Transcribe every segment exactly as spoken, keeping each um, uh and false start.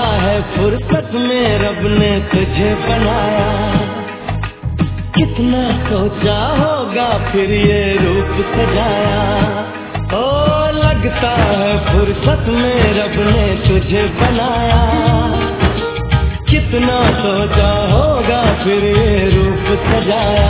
है फुर्सत में रब ने तुझे बनाया, कितना सोचा होगा फिर ये रूप सजाया। ओ लगता है फुर्सत में रब ने तुझे बनाया, कितना सोचा होगा फिर ये रूप सजाया।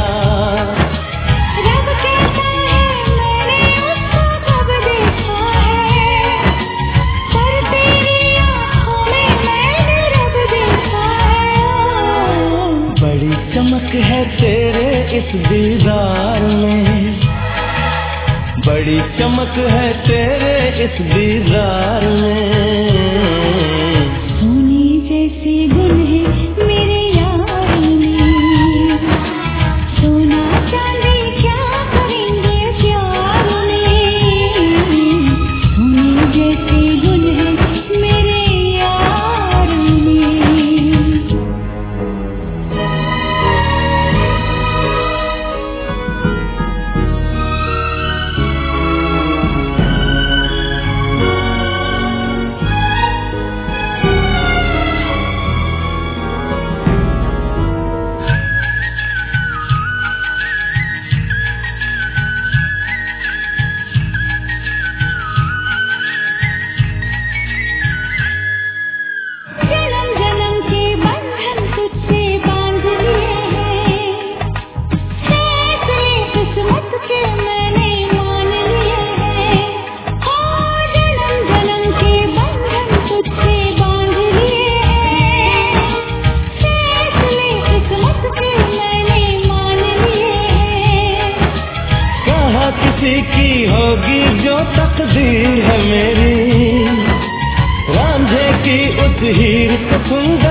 चमक है तेरे इस दीदार में, बड़ी चमक है तेरे इस दीदार में। सोने जैसे गुण है मेरे यार में, सोना चांदी क्या करेंगे प्यार में। सोने जैसे गुण है मेरे यार में। किसी की होगी जो तकदीर है मेरी, रांझे की उस हीर को सुंदर